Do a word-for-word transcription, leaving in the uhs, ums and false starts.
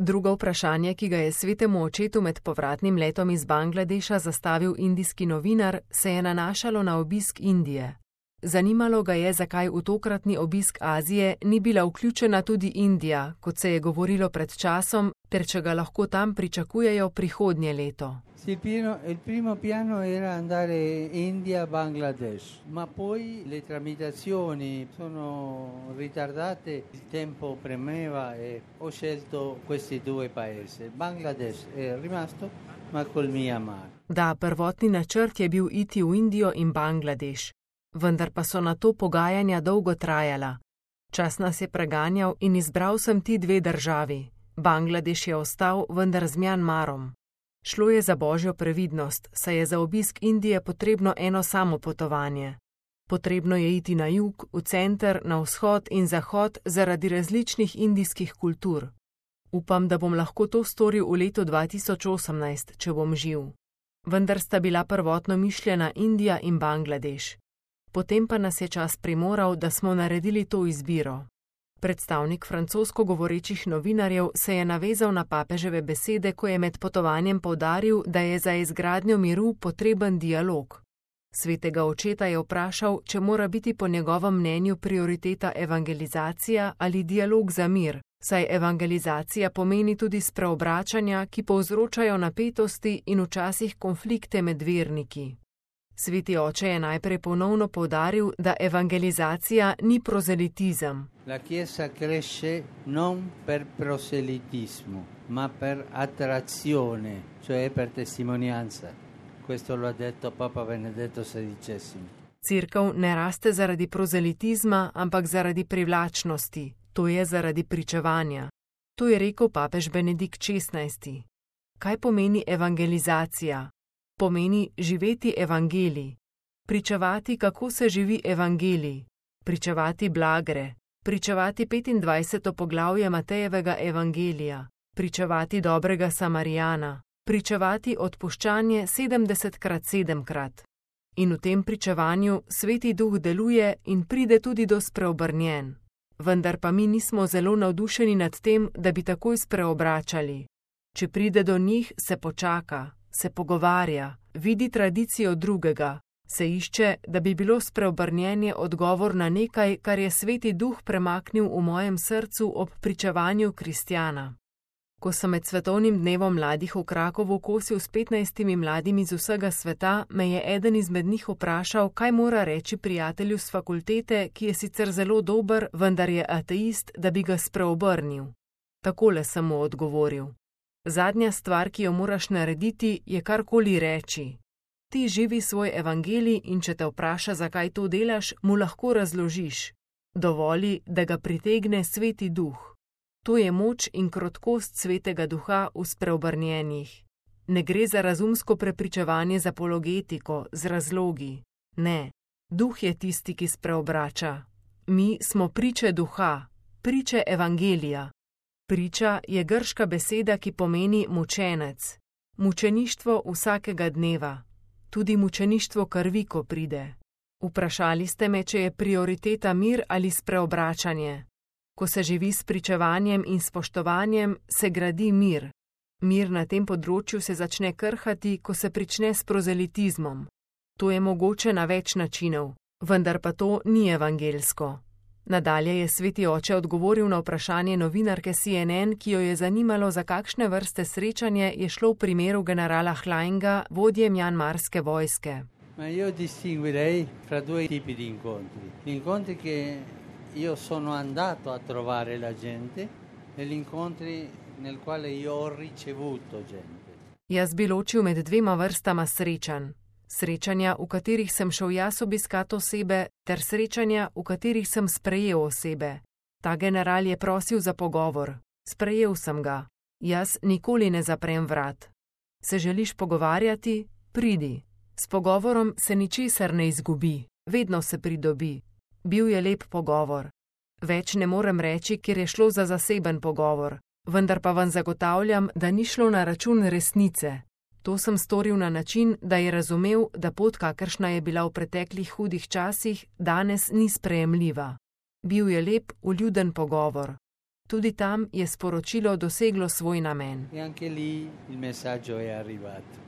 Drugo vprašanje, ki ga je svetemu očetu med povratnim letom iz Bangladeša zastavil indijski novinar, se je nanašalo na obisk Indije. Zanimalo ga je, zakaj v tokratni obisk Azije ni bila vključena tudi Indija, kot se je govorilo pred časom, ter če ga lahko tam pričakujejo prihodnje leto. Il primo, il primo piano era andare India-Bangladesh, ma poi le tramitazioni sono ritardate, il tempo premeva e ho scelto questi due paesi. Bangladesh è rimasto, ma col Myanmar. Da, prvotni načrt je bil iti v Indijo in Bangladeš, vendar pa so na to pogajanja dolgo trajala. Čas nas je preganjal in izbral sem ti dve državi. Bangladeš je ostal, vendar z Myanmarom. Šlo je za božjo previdnost, saj je za obisk Indije potrebno eno samo potovanje. Potrebno je iti na jug, v center, na vzhod in zahod zaradi različnih indijskih kultur. Upam, da bom lahko to storil v letu dva tisoč osemnajst, če bom živ. Vendar sta bila prvotno mišljena Indija in Bangladeš. Potem pa nas je čas primoral, da smo naredili to izbiro. Predstavnik francosko govorečih novinarjev se je navezal na papeževe besede, ko je med potovanjem poudaril, da je za izgradnjo miru potreben dialog. Svetega očeta je vprašal, če mora biti po njegovem mnenju prioriteta evangelizacija ali dialog za mir, saj evangelizacija pomeni tudi spreobračanja, ki povzročajo napetosti in včasih konflikte med verniki. Sveti oče je najprej ponovno poudaril, da evangelizacija ni prozelitizem. La Chiesa cresce non per proselitismo, ma per attrazione, cioè per testimonianza. Questo lo ha detto Papa Benedetto sedicesimo. Cerkev ne raste zaradi prozelitizma, ampak zaradi privlačnosti, to je zaradi pričevanja. To je rekel papež Benedikt šestnajsti. Kaj pomeni evangelizacija? Pomeni živeti evangelij, pričevati, kako se živi evangelij, pričevati blagre, pričevati petindvajseto poglavje Matejevega evangelija, pričevati dobrega Samarijana, pričevati odpuščanje sedemdesetkrat sedemkrat. In v tem pričevanju Sveti Duh deluje in pride tudi do spreobrnjenj. Vendar pa mi nismo zelo navdušeni nad tem, da bi takoj spreobračali. Če pride do njih, se počaka, se pogovarja, vidi tradicijo drugega, se išče, da bi bilo spreobrnjenje odgovor na nekaj, kar je Sveti Duh premaknil v mojem srcu ob pričevanju kristjana. Ko sem med svetovnim dnevom mladih v Krakovu kosil s petnajstimi mladimi z vsega sveta, me je eden izmed njih vprašal, kaj mora reči prijatelju s fakultete, ki je sicer zelo dober, vendar je ateist, da bi ga spreobrnil. Takole sem mu odgovoril. Zadnja stvar, ki jo moraš narediti, je karkoli reči. Ti živi svoj evangelij in če te vpraša, zakaj to delaš, mu lahko razložiš. Dovoli, da ga pritegne Sveti Duh. To je moč in krotkost Svetega Duha v spreobrnjenjih. Ne gre za razumsko prepričevanje z apologetiko, z razlogi. Ne, Duh je tisti, ki spreobrača. Mi smo priče Duha, priče evangelija. Priča je grška beseda, ki pomeni mučenec. Mučeništvo vsakega dneva. Tudi mučeništvo krvi, ko pride. Vprašali ste me, če je prioriteta mir ali spreobračanje. Ko se živi s pričevanjem in spoštovanjem, se gradi mir. Mir na tem področju se začne krhati, ko se prične s prozelitizmom. To je mogoče na več načinov, vendar pa to ni evangelsko. Nadalje je Sveti oče odgovoril na vprašanje novinarke C N N, ki jo je zanimalo, za kakšne vrste srečanje je šlo v primeru generala Hlainga, vodje mjanmarske vojske. Ma io distinguirei fra due tipi di incontri. Gli incontri che io sono andato a trovare la gente e gli incontri nel quale io ho ricevuto gente. Jaz bi ločil med dvema vrstama srečanj. Srečanja, v katerih sem šel jaz obiskat osebe, ter srečanja, v katerih sem sprejel osebe. Ta general je prosil za pogovor. Sprejel sem ga. Jaz nikoli ne zaprem vrat. Se želiš pogovarjati? Pridi. S pogovorom se ničesar ne izgubi, vedno se pridobi. Bil je lep pogovor. Več ne morem reči, ker je šlo za zaseben pogovor, vendar pa vam zagotavljam, da ni šlo na račun resnice. To sem storil na način, da je razumel, da pot, kakršna je bila v preteklih hudih časih, danes ni sprejemljiva. Bil je lep, vljuden pogovor. Tudi tam je sporočilo doseglo svoj namen. E anche lì il messaggio è arrivato.